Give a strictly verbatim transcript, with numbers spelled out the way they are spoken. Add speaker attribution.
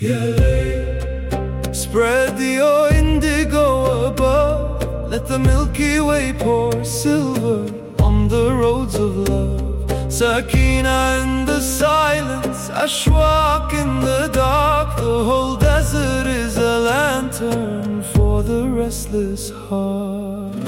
Speaker 1: Spread the indigo above, let the Milky Way pour silver on the roads of love. Sakina in the silence, Ashwaq in the dark. The whole desert is a lantern for the restless heart.